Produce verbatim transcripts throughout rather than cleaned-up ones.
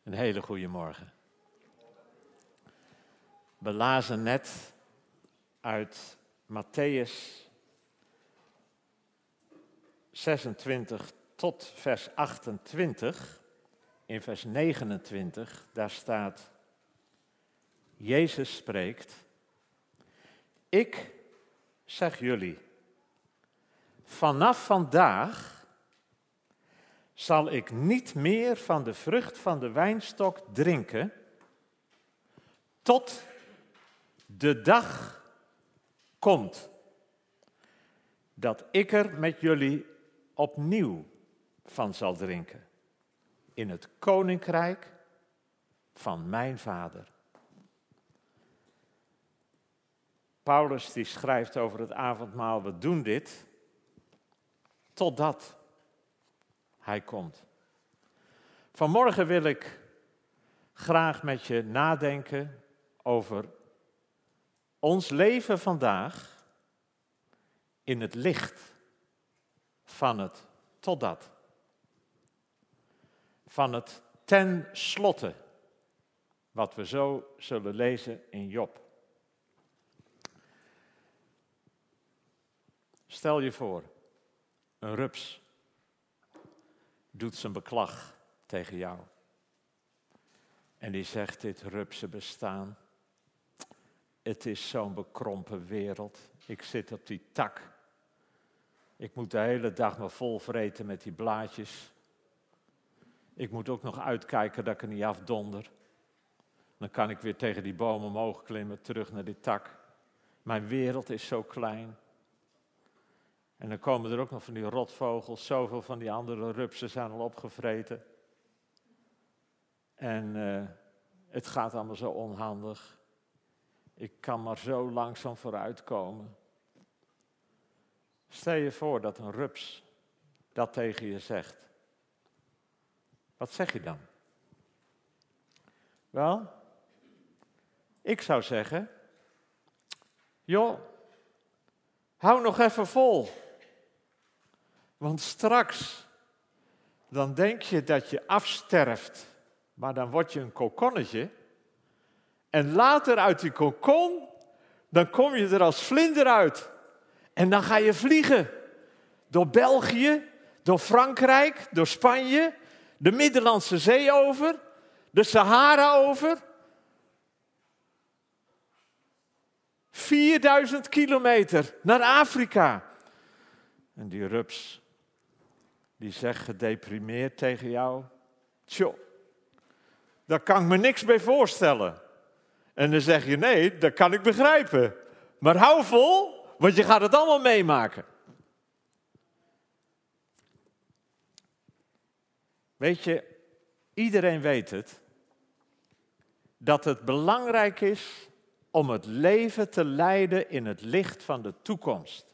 Een hele goede morgen. We lazen net uit Mattheüs zesentwintig tot vers achtentwintig. In vers negenentwintig, daar staat, Jezus spreekt, ik zeg jullie, vanaf vandaag zal ik niet meer van de vrucht van de wijnstok drinken, tot de dag komt dat ik er met jullie opnieuw van zal drinken, in het koninkrijk van mijn Vader. Paulus die schrijft over het avondmaal, we doen dit totdat hij komt. Vanmorgen wil ik graag met je nadenken over ons leven vandaag in het licht van het totdat. Van het ten slotte, wat we zo zullen lezen in Job. Stel je voor, een rups doet zijn beklag tegen jou. En die zegt, dit rupsen bestaan, het is zo'n bekrompen wereld. Ik zit op die tak. Ik moet de hele dag me vol vreten met die blaadjes. Ik moet ook nog uitkijken dat ik er niet afdonder. Dan kan ik weer tegen die boom omhoog klimmen, terug naar die tak. Mijn wereld is zo klein. En dan komen er ook nog van die rotvogels, zoveel van die andere rupsen zijn al opgevreten. En uh, het gaat allemaal zo onhandig. Ik kan maar zo langzaam vooruitkomen. Stel je voor dat een rups dat tegen je zegt. Wat zeg je dan? Wel, ik zou zeggen, joh, hou nog even vol. Want straks, dan denk je dat je afsterft, maar dan word je een kokonnetje. En later uit die kokon, dan kom je er als vlinder uit. En dan ga je vliegen. Door België, door Frankrijk, door Spanje, de Middellandse Zee over, de Sahara over. vierduizend kilometer naar Afrika. En die rups, die zegt gedeprimeerd tegen jou, tjoh, daar kan ik me niks bij voorstellen. En dan zeg je, nee, dat kan ik begrijpen. Maar hou vol, want je gaat het allemaal meemaken. Weet je, iedereen weet het, dat het belangrijk is om het leven te leiden in het licht van de toekomst.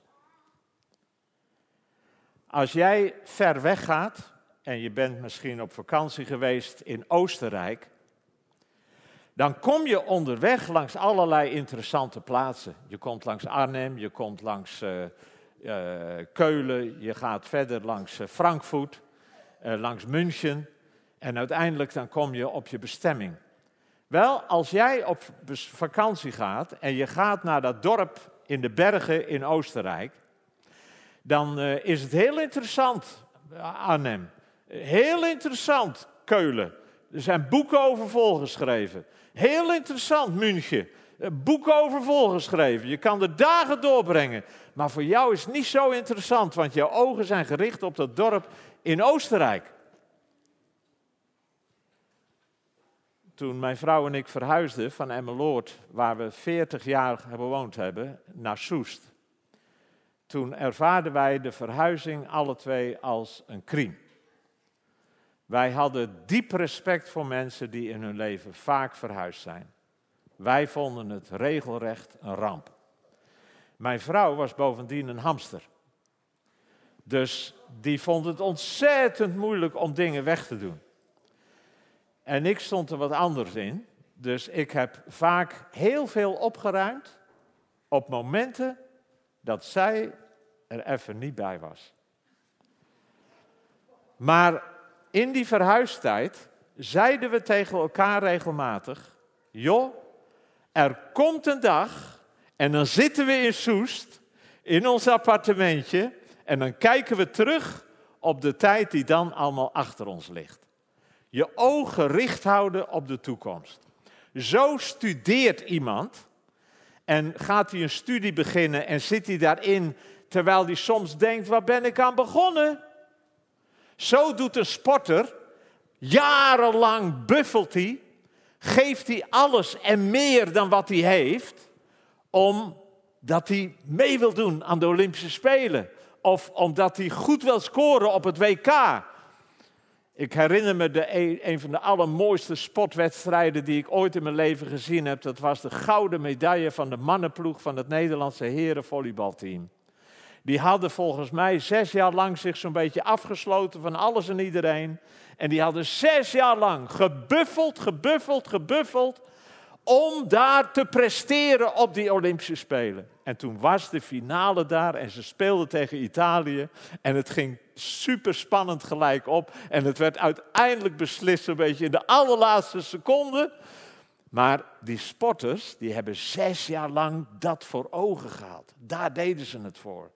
Als jij ver weg gaat, en je bent misschien op vakantie geweest in Oostenrijk, dan kom je onderweg langs allerlei interessante plaatsen. Je komt langs Arnhem, je komt langs uh, uh, Keulen, je gaat verder langs uh, Frankfurt, uh, langs München en uiteindelijk dan kom je op je bestemming. Wel, als jij op vakantie gaat en je gaat naar dat dorp in de bergen in Oostenrijk, dan uh, is het heel interessant, Arnhem. Heel interessant, Keulen. Er zijn boeken over volgeschreven. Heel interessant, München. Boeken over volgeschreven. Je kan er dagen doorbrengen. Maar voor jou is het niet zo interessant, want jouw ogen zijn gericht op dat dorp in Oostenrijk. Toen mijn vrouw en ik verhuisden van Emmeloord, waar we veertig jaar gewoond hebben, naar Soest. Toen ervaarden wij de verhuizing alle twee als een crime. Wij hadden diep respect voor mensen die in hun leven vaak verhuisd zijn. Wij vonden het regelrecht een ramp. Mijn vrouw was bovendien een hamster. Dus die vond het ontzettend moeilijk om dingen weg te doen. En ik stond er wat anders in. Dus ik heb vaak heel veel opgeruimd op momenten dat zij er even niet bij was. Maar in die verhuistijd zeiden we tegen elkaar regelmatig, joh, er komt een dag en dan zitten we in Soest, in ons appartementje, en dan kijken we terug op de tijd die dan allemaal achter ons ligt. Je ogen gericht houden op de toekomst. Zo studeert iemand en gaat hij een studie beginnen en zit hij daarin terwijl hij soms denkt, waar ben ik aan begonnen? Zo doet een sporter, jarenlang buffelt hij, geeft hij alles en meer dan wat hij heeft, omdat hij mee wil doen aan de Olympische Spelen. Of omdat hij goed wil scoren op het W K. Ik herinner me de, een van de allermooiste sportwedstrijden die ik ooit in mijn leven gezien heb. Dat was de gouden medaille van de mannenploeg van het Nederlandse herenvolleybalteam. Die hadden volgens mij zes jaar lang zich zo'n beetje afgesloten van alles en iedereen. En die hadden zes jaar lang gebuffeld, gebuffeld, gebuffeld om daar te presteren op die Olympische Spelen. En toen was de finale daar en ze speelden tegen Italië. En het ging super spannend gelijk op. En het werd uiteindelijk beslist een beetje in de allerlaatste seconde. Maar die sporters, die hebben zes jaar lang dat voor ogen gehad. Daar deden ze het voor.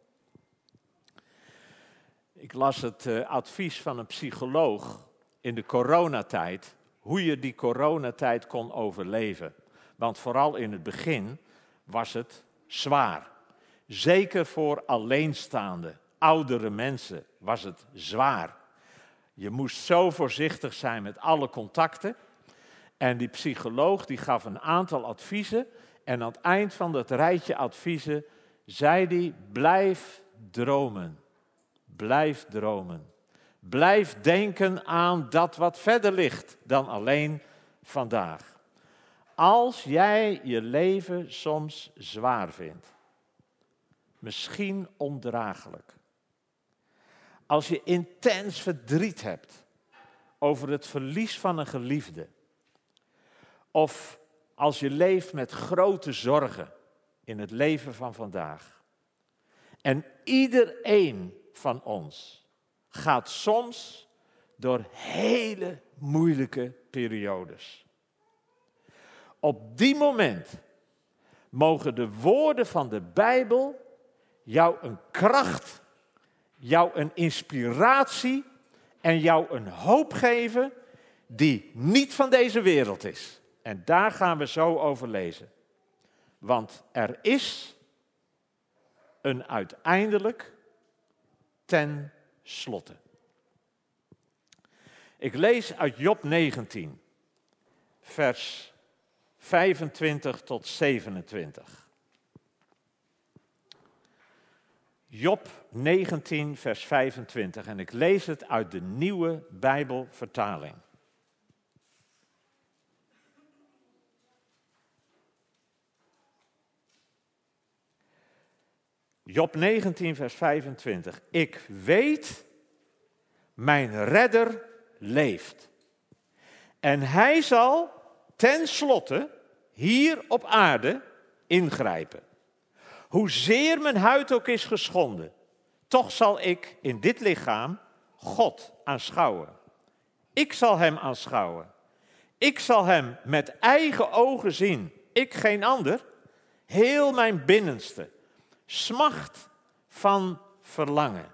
Ik las het uh, advies van een psycholoog in de coronatijd, hoe je die coronatijd kon overleven. Want vooral in het begin was het zwaar. Zeker voor alleenstaande, oudere mensen was het zwaar. Je moest zo voorzichtig zijn met alle contacten. En die psycholoog die gaf een aantal adviezen. En aan het eind van dat rijtje adviezen zei hij, blijf dromen. Blijf dromen. Blijf denken aan dat wat verder ligt dan alleen vandaag. Als jij je leven soms zwaar vindt, misschien ondraaglijk. Als je intens verdriet hebt over het verlies van een geliefde. Of als je leeft met grote zorgen in het leven van vandaag. En iedereen van ons gaat soms door hele moeilijke periodes. Op die moment mogen de woorden van de Bijbel jou een kracht, jou een inspiratie en jou een hoop geven die niet van deze wereld is. En daar gaan we zo over lezen. Want er is een uiteindelijk ten slotte. Ik lees uit Job negentien, vers vijfentwintig tot zevenentwintig. Job negentien, vers vijfentwintig. En ik lees het uit de Nieuwe Bijbelvertaling. Job negentien, vers vijfentwintig. Ik weet, mijn redder leeft. En hij zal ten slotte hier op aarde ingrijpen. Hoezeer mijn huid ook is geschonden, toch zal ik in dit lichaam God aanschouwen. Ik zal hem aanschouwen. Ik zal hem met eigen ogen zien, ik geen ander. Heel mijn binnenste smacht van verlangen.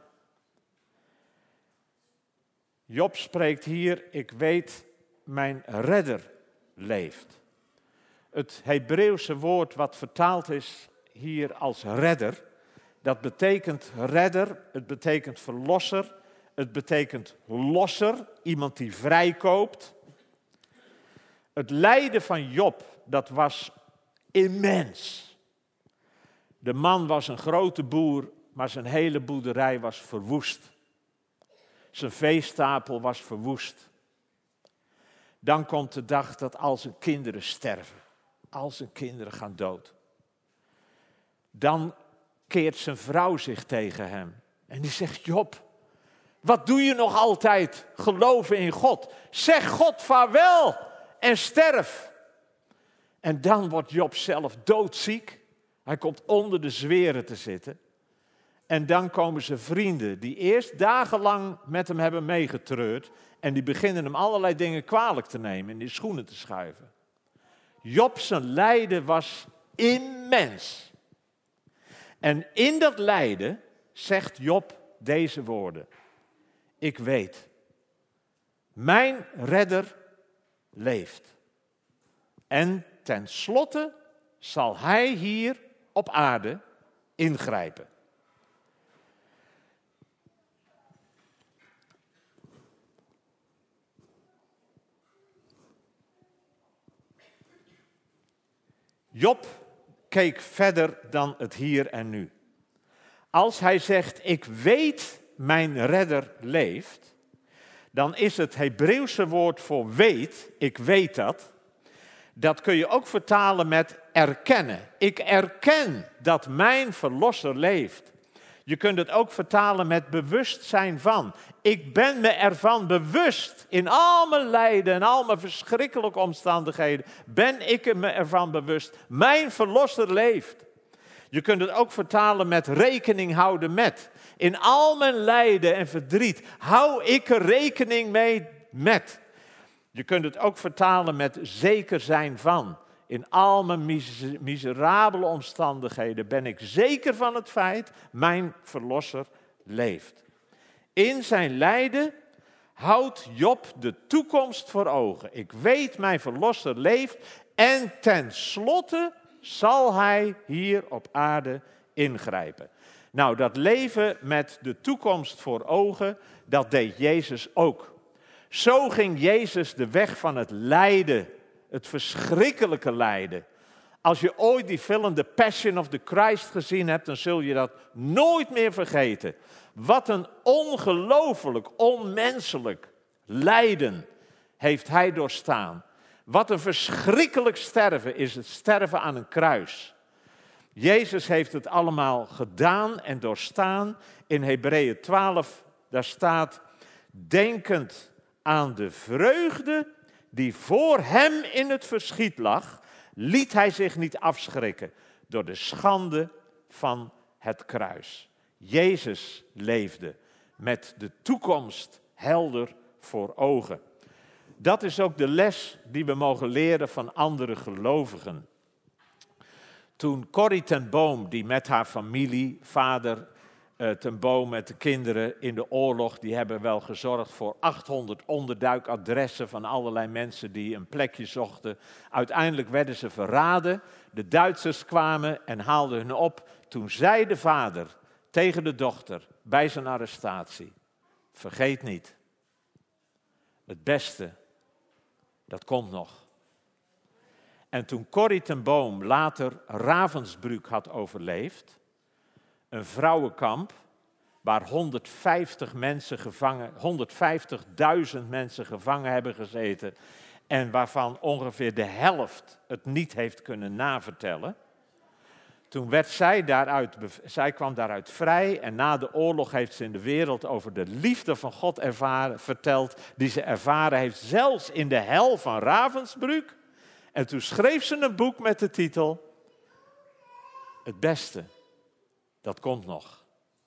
Job spreekt hier, ik weet, mijn redder leeft. Het Hebreeuwse woord wat vertaald is hier als redder, dat betekent redder, het betekent verlosser, het betekent losser, iemand die vrijkoopt. Het lijden van Job, dat was immens. De man was een grote boer, maar zijn hele boerderij was verwoest. Zijn veestapel was verwoest. Dan komt de dag dat al zijn kinderen sterven. Al zijn kinderen gaan dood. Dan keert zijn vrouw zich tegen hem. En die zegt, Job, wat doe je nog altijd geloven in God? Zeg God vaarwel en sterf. En dan wordt Job zelf doodziek. Hij komt onder de zweren te zitten. En dan komen zijn vrienden, die eerst dagenlang met hem hebben meegetreurd. En die beginnen hem allerlei dingen kwalijk te nemen, in die schoenen te schuiven. Job zijn lijden was immens. En in dat lijden zegt Job deze woorden. Ik weet, mijn redder leeft. En tenslotte zal hij hier op aarde ingrijpen. Job keek verder dan het hier en nu. Als hij zegt, ik weet mijn redder leeft, dan is het Hebreeuwse woord voor weet, ik weet dat, dat kun je ook vertalen met erkennen. Ik erken dat mijn verlosser leeft. Je kunt het ook vertalen met bewustzijn van. Ik ben me ervan bewust. In al mijn lijden en al mijn verschrikkelijke omstandigheden ben ik me ervan bewust. Mijn verlosser leeft. Je kunt het ook vertalen met rekening houden met. In al mijn lijden en verdriet hou ik er rekening mee met. Je kunt het ook vertalen met zeker zijn van. In al mijn mis- miserabele omstandigheden ben ik zeker van het feit, mijn verlosser leeft. In zijn lijden houdt Job de toekomst voor ogen. Ik weet, mijn verlosser leeft en tenslotte zal hij hier op aarde ingrijpen. Nou, dat leven met de toekomst voor ogen, dat deed Jezus ook. Zo ging Jezus de weg van het lijden, het verschrikkelijke lijden. Als je ooit die film The Passion of the Christ gezien hebt, dan zul je dat nooit meer vergeten. Wat een ongelooflijk, onmenselijk lijden heeft hij doorstaan. Wat een verschrikkelijk sterven is het sterven aan een kruis. Jezus heeft het allemaal gedaan en doorstaan. In Hebreeën twaalf, daar staat, denkend aan de vreugde die voor hem in het verschiet lag, liet hij zich niet afschrikken door de schande van het kruis. Jezus leefde met de toekomst helder voor ogen. Dat is ook de les die we mogen leren van andere gelovigen. Toen Corrie ten Boom, die met haar familie, vader uh, ten Boom met de kinderen in de oorlog, die hebben wel gezorgd voor achthonderd onderduikadressen van allerlei mensen die een plekje zochten. Uiteindelijk werden ze verraden. De Duitsers kwamen en haalden hun op. Toen zei de vader tegen de dochter bij zijn arrestatie, vergeet niet, het beste, dat komt nog. En toen Corrie ten Boom later Ravensbrück had overleefd, een vrouwenkamp waar honderdvijftig mensen gevangen, honderdvijftigduizend mensen gevangen hebben gezeten en waarvan ongeveer de helft het niet heeft kunnen navertellen. Toen werd zij daaruit, zij kwam daaruit vrij en na de oorlog heeft ze in de wereld over de liefde van God ervaren, verteld, die ze ervaren heeft, zelfs in de hel van Ravensbrück. En toen schreef ze een boek met de titel, het beste, dat komt nog.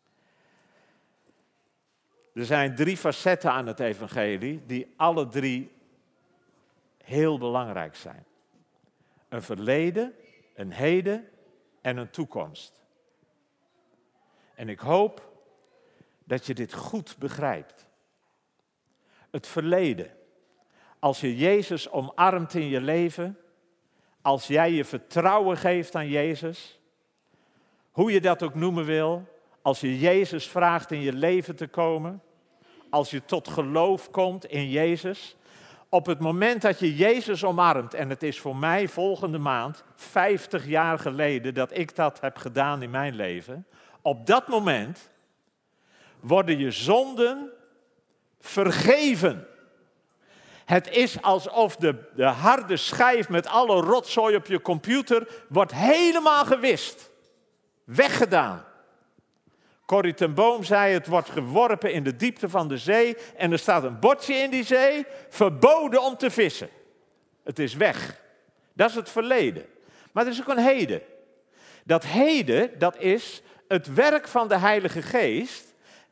Er zijn drie facetten aan het evangelie die alle drie heel belangrijk zijn. Een verleden, een heden en een toekomst. En ik hoop dat je dit goed begrijpt. Het verleden. Als je Jezus omarmt in je leven, als jij je vertrouwen geeft aan Jezus, hoe je dat ook noemen wil, als je Jezus vraagt in je leven te komen, als je tot geloof komt in Jezus, op het moment dat je Jezus omarmt, en het is voor mij volgende maand vijftig jaar geleden dat ik dat heb gedaan in mijn leven, op dat moment worden je zonden vergeven. Het is alsof de, de harde schijf met alle rotzooi op je computer wordt helemaal gewist. Weggedaan. Corrie ten Boom zei, het wordt geworpen in de diepte van de zee en er staat een bordje in die zee, verboden om te vissen. Het is weg. Dat is het verleden. Maar er is ook een heden. Dat heden, dat is het werk van de Heilige Geest,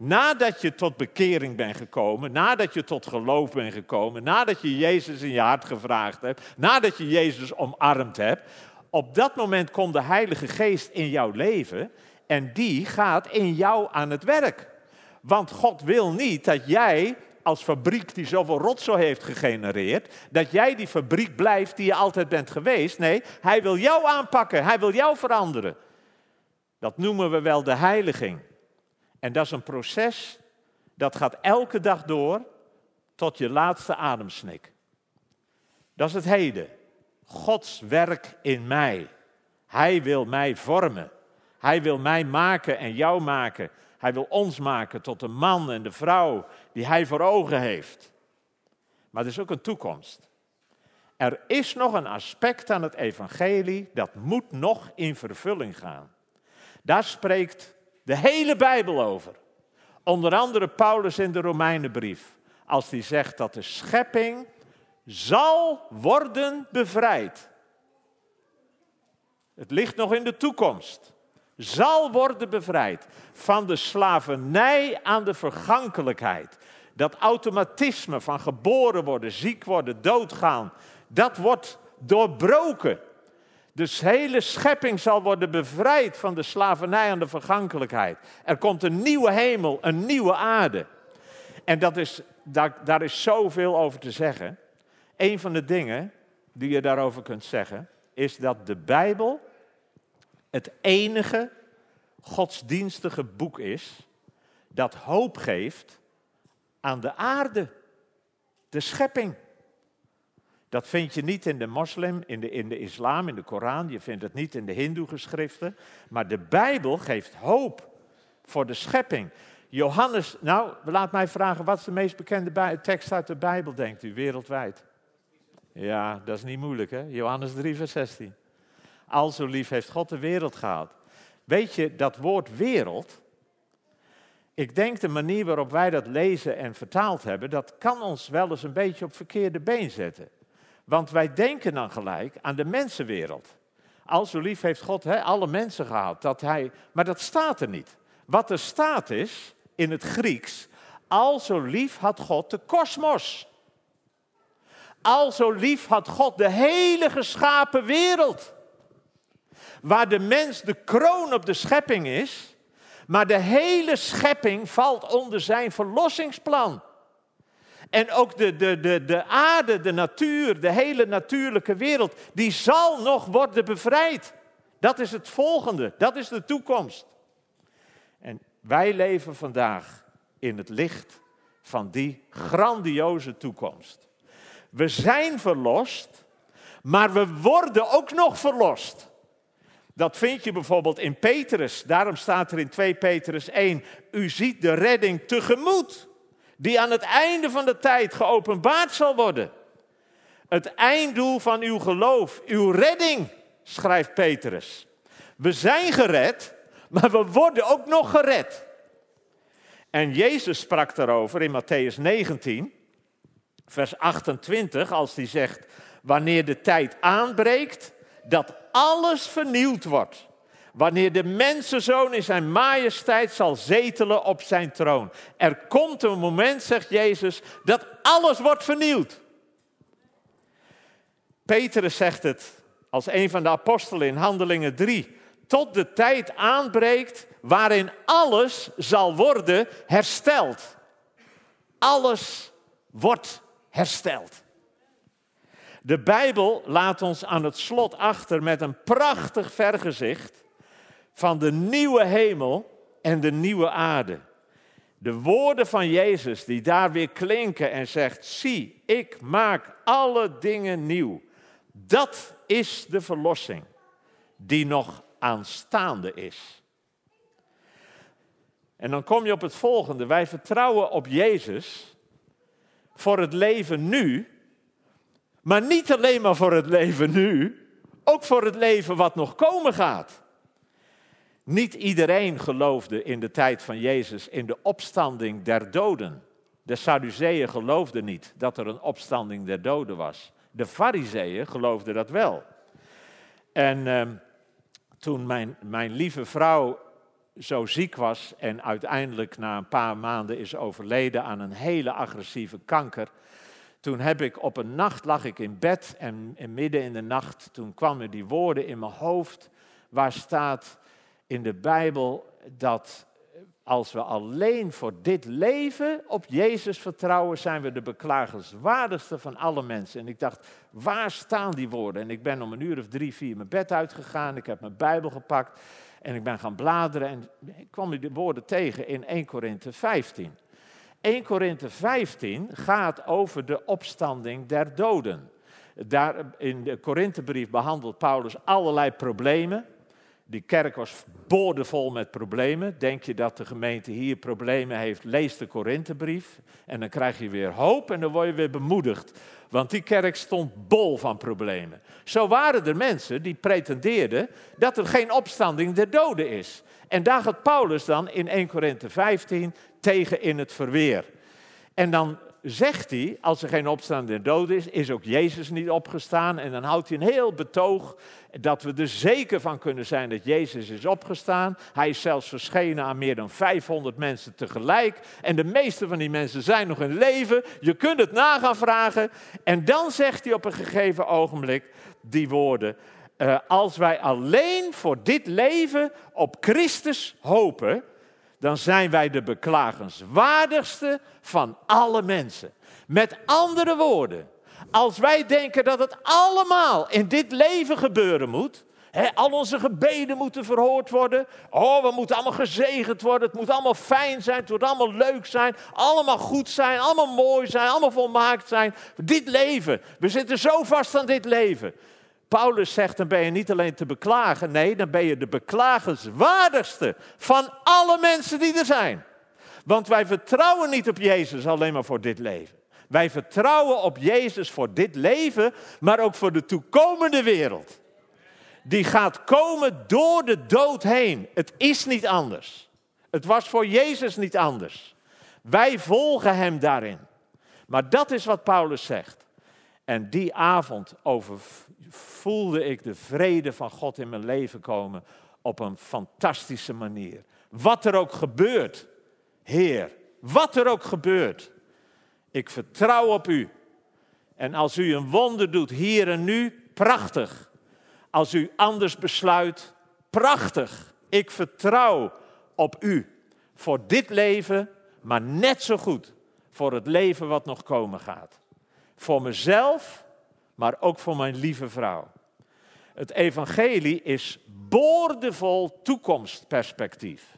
Nadat je tot bekering bent gekomen, nadat je tot geloof bent gekomen, nadat je Jezus in je hart gevraagd hebt, nadat je Jezus omarmd hebt, op dat moment komt de Heilige Geest in jouw leven en die gaat in jou aan het werk. Want God wil niet dat jij als fabriek die zoveel rotzooi heeft gegenereerd, dat jij die fabriek blijft die je altijd bent geweest. Nee, hij wil jou aanpakken, hij wil jou veranderen. Dat noemen we wel de heiliging. En dat is een proces, dat gaat elke dag door tot je laatste ademsnik. Dat is het heden. Gods werk in mij. Hij wil mij vormen. Hij wil mij maken en jou maken. Hij wil ons maken tot de man en de vrouw die hij voor ogen heeft. Maar er is ook een toekomst. Er is nog een aspect aan het evangelie dat moet nog in vervulling gaan. Daar spreekt de hele Bijbel over. Onder andere Paulus in de Romeinenbrief. Als hij zegt dat de schepping zal worden bevrijd. Het ligt nog in de toekomst. Zal worden bevrijd van de slavernij aan de vergankelijkheid. Dat automatisme van geboren worden, ziek worden, doodgaan, dat wordt doorbroken. Dus de hele schepping zal worden bevrijd van de slavernij aan de vergankelijkheid. Er komt een nieuwe hemel, een nieuwe aarde. En dat is, daar, daar is zoveel over te zeggen. Een van de dingen die je daarover kunt zeggen, is dat de Bijbel het enige godsdienstige boek is dat hoop geeft aan de aarde, de schepping. Dat vind je niet in de moslim, in de, in de islam, in de Koran. Je vindt het niet in de hindoe-geschriften. Maar de Bijbel geeft hoop voor de schepping. Johannes, nou, laat mij vragen, wat is de meest bekende tekst uit de Bijbel, denkt u, wereldwijd? Ja, dat is niet moeilijk, hè? Johannes drie, vers zestien. Al zo lief heeft God de wereld gehad. Weet je, dat woord wereld, ik denk de manier waarop wij dat lezen en vertaald hebben, dat kan ons wel eens een beetje op verkeerde been zetten. Want wij denken dan gelijk aan de mensenwereld. Al zo lief heeft God he, alle mensen gehad. Dat hij, maar dat staat er niet. Wat er staat is, in het Grieks, al zo lief had God de kosmos. Al zo lief had God de hele geschapen wereld. Waar de mens de kroon op de schepping is, maar de hele schepping valt onder zijn verlossingsplan. En ook de, de, de, de aarde, de natuur, de hele natuurlijke wereld, die zal nog worden bevrijd. Dat is het volgende, dat is de toekomst. En wij leven vandaag in het licht van die grandioze toekomst. We zijn verlost, maar we worden ook nog verlost. Dat vind je bijvoorbeeld in Petrus. Daarom staat er in twee Petrus één, u ziet de redding tegemoet, die aan het einde van de tijd geopenbaard zal worden. Het einddoel van uw geloof, uw redding, schrijft Petrus. We zijn gered, maar we worden ook nog gered. En Jezus sprak daarover in Mattheüs negentien, vers achtentwintig, als hij zegt, wanneer de tijd aanbreekt, dat alles vernieuwd wordt. Wanneer de mensenzoon in zijn majesteit zal zetelen op zijn troon. Er komt een moment, zegt Jezus, dat alles wordt vernieuwd. Petrus zegt het als een van de apostelen in Handelingen drie. Tot de tijd aanbreekt waarin alles zal worden hersteld. Alles wordt hersteld. De Bijbel laat ons aan het slot achter met een prachtig vergezicht van de nieuwe hemel en de nieuwe aarde. De woorden van Jezus die daar weer klinken en zegt, zie, ik maak alle dingen nieuw. Dat is de verlossing die nog aanstaande is. En dan kom je op het volgende. Wij vertrouwen op Jezus voor het leven nu, maar niet alleen maar voor het leven nu, ook voor het leven wat nog komen gaat. Niet iedereen geloofde in de tijd van Jezus in de opstanding der doden. De Sadduceeën geloofden niet dat er een opstanding der doden was. De Farizeeën geloofden dat wel. En uh, toen mijn, mijn lieve vrouw zo ziek was en uiteindelijk na een paar maanden is overleden aan een hele agressieve kanker. Toen heb ik op een nacht, lag ik in bed en, en midden in de nacht, toen kwamen die woorden in mijn hoofd, waar staat in de Bijbel dat als we alleen voor dit leven op Jezus vertrouwen, zijn we de beklagenswaardigste van alle mensen. En ik dacht, waar staan die woorden? En ik ben om een uur of drie, vier mijn bed uitgegaan, ik heb mijn Bijbel gepakt en ik ben gaan bladeren en ik kwam die woorden tegen in Eerste Korinthe vijftien. Eerste Korinthe vijftien gaat over de opstanding der doden. Daar in de Korinthebrief behandelt Paulus allerlei problemen. Die kerk was boordevol met problemen. Denk je dat de gemeente hier problemen heeft, lees de Korinthebrief. En dan krijg je weer hoop en dan word je weer bemoedigd. Want die kerk stond bol van problemen. Zo waren er mensen die pretendeerden dat er geen opstanding der doden is. En daar gaat Paulus dan in Eerste Korinthe vijftien tegen in het verweer. En dan zegt hij, als er geen opstanding der doden is, is ook Jezus niet opgestaan. En dan houdt hij een heel betoog dat we er zeker van kunnen zijn dat Jezus is opgestaan. Hij is zelfs verschenen aan meer dan vijfhonderd mensen tegelijk. En de meeste van die mensen zijn nog in leven. Je kunt het na gaan vragen. En dan zegt hij op een gegeven ogenblik die woorden. Uh, als wij alleen voor dit leven op Christus hopen, dan zijn wij de beklagenswaardigste van alle mensen. Met andere woorden, als wij denken dat het allemaal in dit leven gebeuren moet, hè, al onze gebeden moeten verhoord worden, oh, we moeten allemaal gezegend worden, het moet allemaal fijn zijn, het moet allemaal leuk zijn, allemaal goed zijn, allemaal mooi zijn, allemaal volmaakt zijn. Dit leven, we zitten zo vast aan dit leven. Paulus zegt, dan ben je niet alleen te beklagen, nee, dan ben je de beklagenswaardigste van alle mensen die er zijn. Want wij vertrouwen niet op Jezus alleen maar voor dit leven. Wij vertrouwen op Jezus voor dit leven, maar ook voor de toekomende wereld. Die gaat komen door de dood heen. Het is niet anders. Het was voor Jezus niet anders. Wij volgen hem daarin. Maar dat is wat Paulus zegt. En die avond over, voelde ik de vrede van God in mijn leven komen op een fantastische manier. Wat er ook gebeurt, Heer, wat er ook gebeurt, ik vertrouw op u. En als u een wonder doet hier en nu, prachtig. Als u anders besluit, prachtig. Ik vertrouw op u voor dit leven, maar net zo goed voor het leven wat nog komen gaat. Voor mezelf, maar ook voor mijn lieve vrouw. Het evangelie is boordevol toekomstperspectief.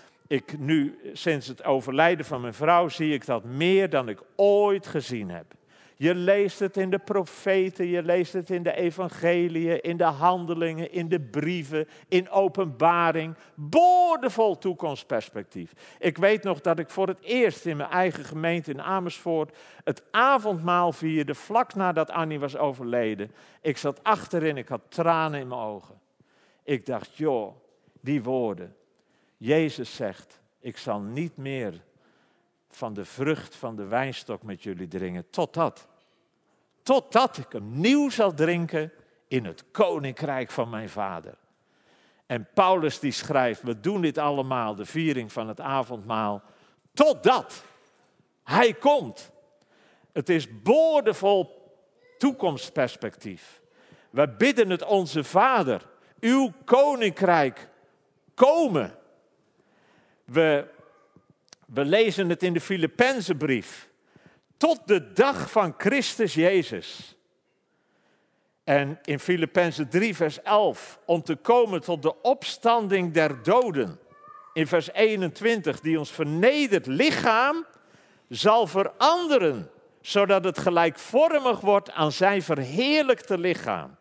Ik nu, sinds het overlijden van mijn vrouw, zie ik dat meer dan ik ooit gezien heb. Je leest het in de profeten, je leest het in de evangeliën, in de handelingen, in de brieven, in openbaring. Boordevol toekomstperspectief. Ik weet nog dat ik voor het eerst in mijn eigen gemeente in Amersfoort het avondmaal vierde, vlak nadat Annie was overleden. Ik zat achterin, ik had tranen in mijn ogen. Ik dacht, joh, die woorden. Jezus zegt, ik zal niet meer van de vrucht van de wijnstok met jullie dringen, totdat, totdat ik hem nieuw zal drinken in het koninkrijk van mijn vader. En Paulus die schrijft, we doen dit allemaal, de viering van het avondmaal, totdat hij komt. Het is boordevol toekomstperspectief. We bidden het onze Vader, uw koninkrijk komen. We, we lezen het in de Filippenzenbrief. Tot de dag van Christus Jezus. En in Filippenzen drie vers elf. Om te komen tot de opstanding der doden. In vers eenentwintig. Die ons vernederd lichaam zal veranderen. Zodat het gelijkvormig wordt aan zijn verheerlijkte lichaam.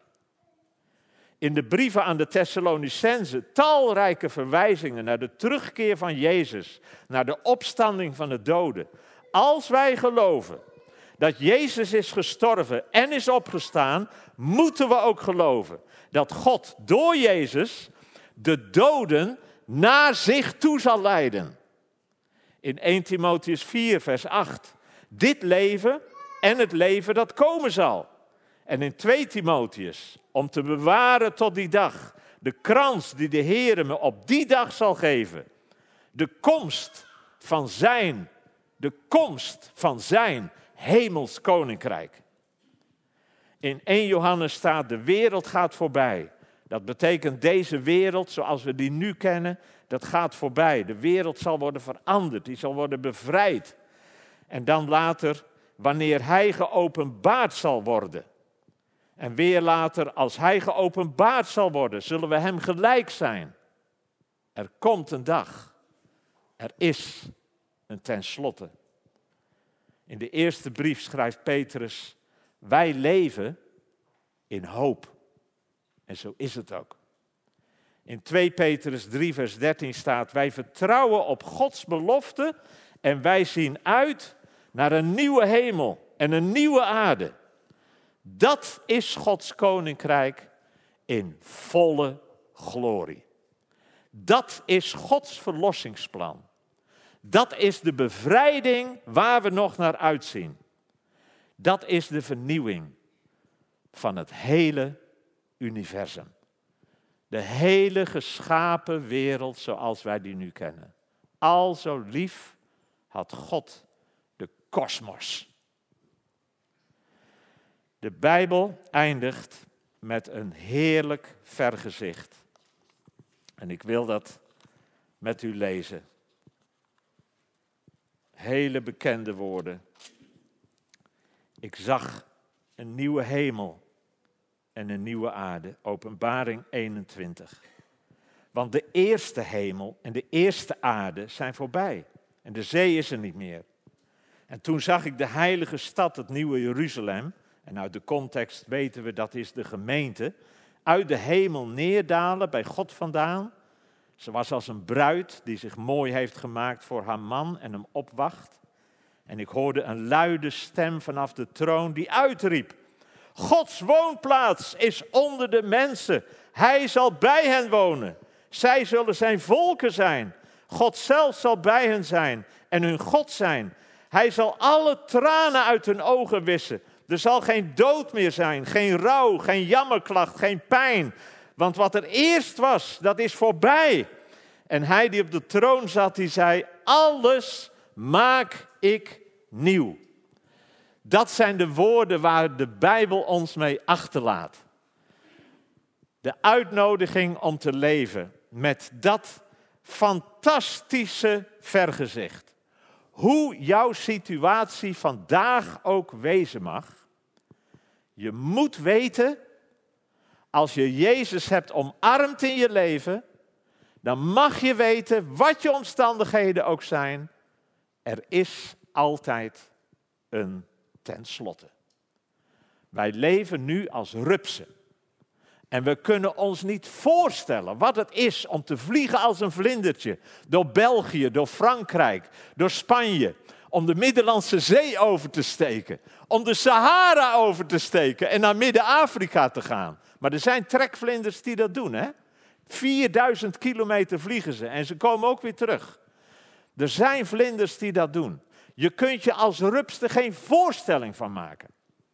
In de brieven aan de Thessalonicenzen talrijke verwijzingen naar de terugkeer van Jezus, naar de opstanding van de doden. Als wij geloven dat Jezus is gestorven en is opgestaan, moeten we ook geloven dat God door Jezus de doden naar zich toe zal leiden. In Eerste Timotheüs vier vers acht. Dit leven en het leven dat komen zal. En in Tweede Timotheüs, om te bewaren tot die dag De krans die de Heere me op die dag zal geven. De komst van zijn, de komst van zijn hemels koninkrijk. In eerste Johannes staat, de wereld gaat voorbij. Dat betekent deze wereld zoals we die nu kennen, dat gaat voorbij. De wereld zal worden veranderd, die zal worden bevrijd. En dan later, wanneer hij geopenbaard zal worden. En weer later, als hij geopenbaard zal worden, zullen we hem gelijk zijn. Er komt een dag. Er is een tenslotte. In de eerste brief schrijft Petrus, wij leven in hoop. En zo is het ook. In tweede Petrus drie vers dertien staat, wij vertrouwen op Gods belofte en wij zien uit naar een nieuwe hemel en een nieuwe aarde. Dat is Gods koninkrijk in volle glorie. Dat is Gods verlossingsplan. Dat is de bevrijding waar we nog naar uitzien. Dat is de vernieuwing van het hele universum. De hele geschapen wereld zoals wij die nu kennen. Al zo lief had God de kosmos. De Bijbel eindigt met een heerlijk vergezicht. En ik wil dat met u lezen. Hele bekende woorden. Ik zag een nieuwe hemel en een nieuwe aarde. Openbaring eenentwintig. Want de eerste hemel en de eerste aarde zijn voorbij. En de zee is er niet meer. En toen zag ik de heilige stad, het nieuwe Jeruzalem. En uit de context weten we dat is de gemeente. Uit de hemel neerdalen bij God vandaan. Ze was als een bruid die zich mooi heeft gemaakt voor haar man en hem opwacht. En ik hoorde een luide stem vanaf de troon die uitriep. Gods woonplaats is onder de mensen. Hij zal bij hen wonen. Zij zullen zijn volken zijn. God zelf zal bij hen zijn en hun God zijn. Hij zal alle tranen uit hun ogen wissen. Er zal geen dood meer zijn, geen rouw, geen jammerklacht, geen pijn. Want wat er eerst was, dat is voorbij. En hij die op de troon zat, die zei, alles maak ik nieuw. Dat zijn de woorden waar de Bijbel ons mee achterlaat. De uitnodiging om te leven met dat fantastische vergezicht. Hoe jouw situatie vandaag ook wezen mag. Je moet weten, als je Jezus hebt omarmd in je leven, dan mag je weten, wat je omstandigheden ook zijn, er is altijd een tenslotte. Wij leven nu als rupsen. En we kunnen ons niet voorstellen wat het is om te vliegen als een vlindertje. Door België, door Frankrijk, door Spanje. Om de Middellandse Zee over te steken. Om de Sahara over te steken en naar Midden-Afrika te gaan. Maar er zijn trekvlinders die dat doen, hè? vierduizend kilometer vliegen ze en ze komen ook weer terug. Er zijn vlinders die dat doen. Je kunt je als rups er geen voorstelling van maken.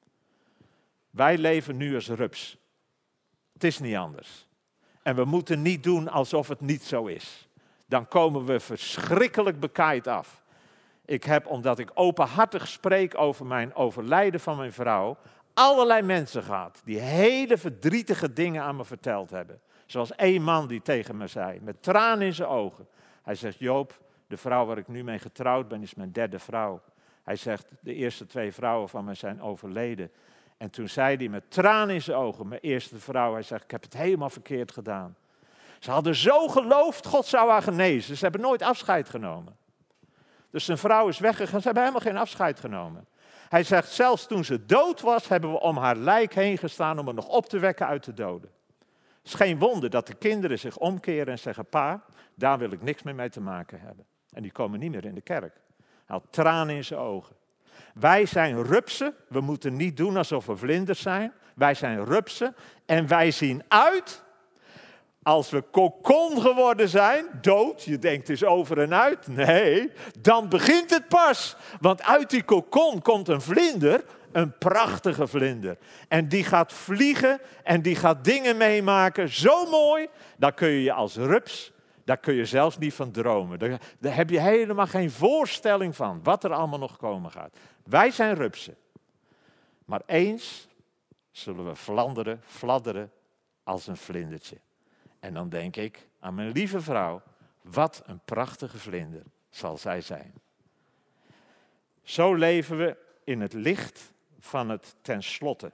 Wij leven nu als rups. Het is niet anders. En we moeten niet doen alsof het niet zo is. Dan komen we verschrikkelijk bekaaid af. Ik heb, omdat ik openhartig spreek over mijn overlijden van mijn vrouw, allerlei mensen gehad die hele verdrietige dingen aan me verteld hebben. Zoals één man die tegen me zei, met tranen in zijn ogen. Hij zegt, Joop, de vrouw waar ik nu mee getrouwd ben, is mijn derde vrouw. Hij zegt, de eerste twee vrouwen van me zijn overleden. En toen zei hij met tranen in zijn ogen, mijn eerste vrouw, hij zegt, ik heb het helemaal verkeerd gedaan. Ze hadden zo geloofd, God zou haar genezen. Ze hebben nooit afscheid genomen. Dus zijn vrouw is weggegaan, ze hebben helemaal geen afscheid genomen. Hij zegt, zelfs toen ze dood was, hebben we om haar lijk heen gestaan om haar nog op te wekken uit de doden. Het is geen wonder dat de kinderen zich omkeren en zeggen, pa, daar wil ik niks meer mee te maken hebben. En die komen niet meer in de kerk. Hij had tranen in zijn ogen. Wij zijn rupsen, we moeten niet doen alsof we vlinders zijn. Wij zijn rupsen en wij zien uit, als we kokon geworden zijn, dood, je denkt het is over en uit. Nee, dan begint het pas. Want uit die kokon komt een vlinder een prachtige vlinder. En die gaat vliegen en die gaat dingen meemaken. Zo mooi, daar kun je je als rups, daar kun je zelfs niet van dromen. Daar, daar heb je helemaal geen voorstelling van wat er allemaal nog komen gaat. Wij zijn rupsen. Maar eens zullen we fladderen, fladderen als een vlindertje. En dan denk ik aan mijn lieve vrouw, wat een prachtige vlinder zal zij zijn. Zo leven we in het licht van het tenslotte.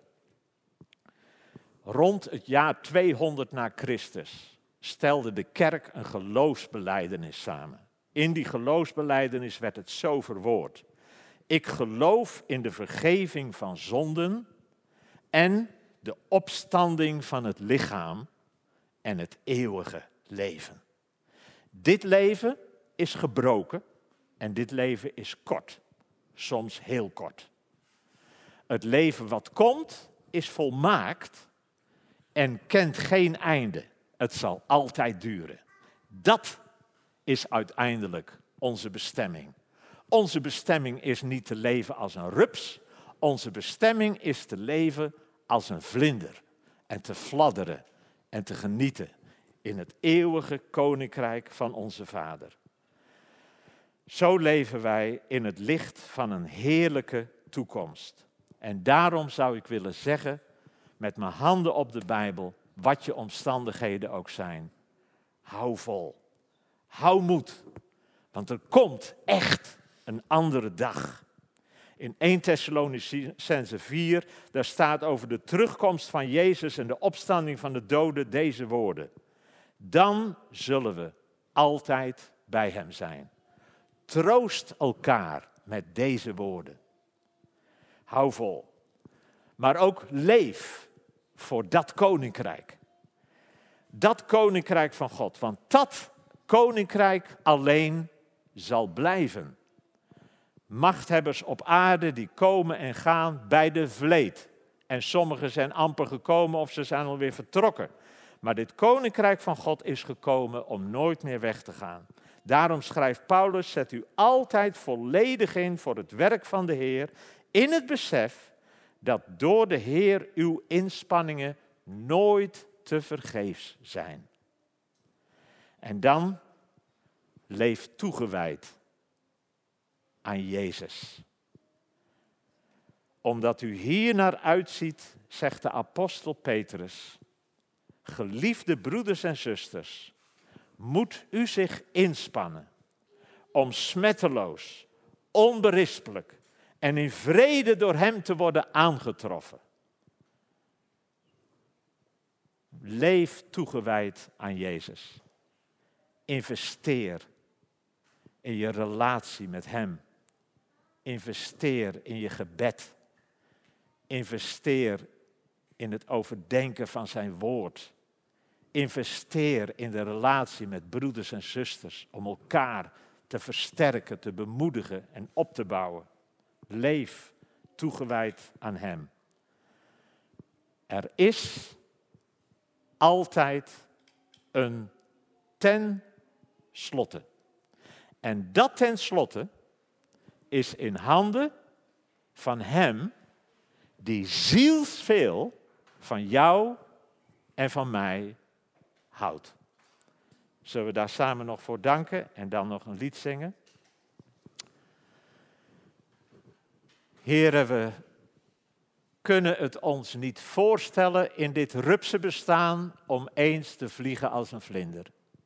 Rond het jaar tweehonderd na Christus stelde de kerk een geloofsbelijdenis samen. In die geloofsbelijdenis werd het zo verwoord. Ik geloof in de vergeving van zonden en de opstanding van het lichaam en het eeuwige leven. Dit leven is gebroken en dit leven is kort, soms heel kort. Het leven wat komt is volmaakt en kent geen einde. Het zal altijd duren. Dat is uiteindelijk onze bestemming. Onze bestemming is niet te leven als een rups. Onze bestemming is te leven als een vlinder. En te fladderen en te genieten in het eeuwige koninkrijk van onze Vader. Zo leven wij in het licht van een heerlijke toekomst. En daarom zou ik willen zeggen, met mijn handen op de Bijbel, wat je omstandigheden ook zijn, hou vol. Hou moed, want er komt echt een andere dag. In Eerste Thessalonicenzen vier, daar staat over de terugkomst van Jezus en de opstanding van de doden deze woorden. Dan zullen we altijd bij hem zijn. Troost elkaar met deze woorden. Hou vol. Maar ook leef voor dat koninkrijk. Dat koninkrijk van God. Want dat koninkrijk alleen zal blijven. Machthebbers op aarde die komen en gaan bij de vleet. En sommigen zijn amper gekomen of ze zijn alweer vertrokken. Maar dit koninkrijk van God is gekomen om nooit meer weg te gaan. Daarom schrijft Paulus, zet u altijd volledig in voor het werk van de Heer, in het besef dat door de Heer uw inspanningen nooit te vergeefs zijn. En dan leef toegewijd aan Jezus. Omdat u hier naar uitziet, zegt de apostel Petrus, geliefde broeders en zusters, moet u zich inspannen om smetteloos, onberispelijk en in vrede door hem te worden aangetroffen. Leef toegewijd aan Jezus. Investeer in je relatie met hem. Investeer in je gebed. Investeer in het overdenken van zijn woord. Investeer in de relatie met broeders en zusters om elkaar te versterken, te bemoedigen en op te bouwen. Leef toegewijd aan hem. Er is altijd een ten slotte. En dat ten slotte is in handen van hem die zielsveel van jou en van mij houdt. Zullen we daar samen nog voor danken en dan nog een lied zingen? Heren, we kunnen het ons niet voorstellen in dit rupse bestaan om eens te vliegen als een vlinder.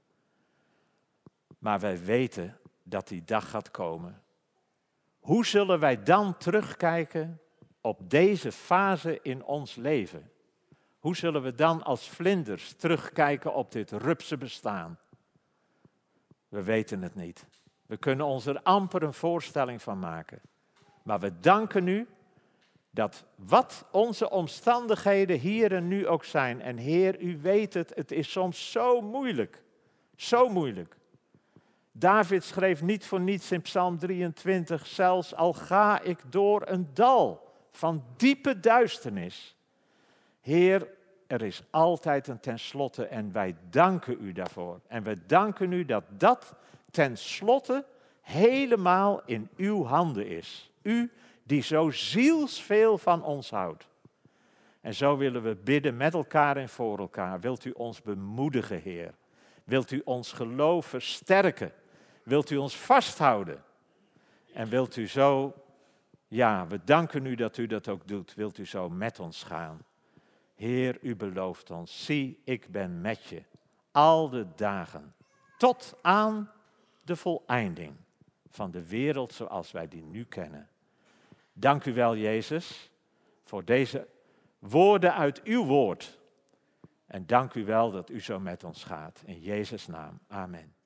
Maar wij weten dat die dag gaat komen. Hoe zullen wij dan terugkijken op deze fase in ons leven? Hoe zullen we dan als vlinders terugkijken op dit rupse bestaan? We weten het niet. We kunnen ons er amper een voorstelling van maken. Maar we danken u dat wat onze omstandigheden hier en nu ook zijn. En Heer, u weet het, het is soms zo moeilijk. Zo moeilijk. David schreef niet voor niets in Psalm drieëntwintig, zelfs al ga ik door een dal van diepe duisternis. Heer, er is altijd een tenslotte en wij danken u daarvoor. En we danken u dat dat tenslotte helemaal in uw handen is. U die zo zielsveel van ons houdt. En zo willen we bidden met elkaar en voor elkaar. Wilt u ons bemoedigen, Heer? Wilt u ons geloof versterken? Wilt u ons vasthouden? En wilt u zo, ja, we danken u dat u dat ook doet. Wilt u zo met ons gaan? Heer, u belooft ons, zie, ik ben met je, al de dagen, tot aan de voleinding van de wereld zoals wij die nu kennen. Dank u wel, Jezus, voor deze woorden uit uw woord. En dank u wel dat u zo met ons gaat. In Jezus' naam, amen.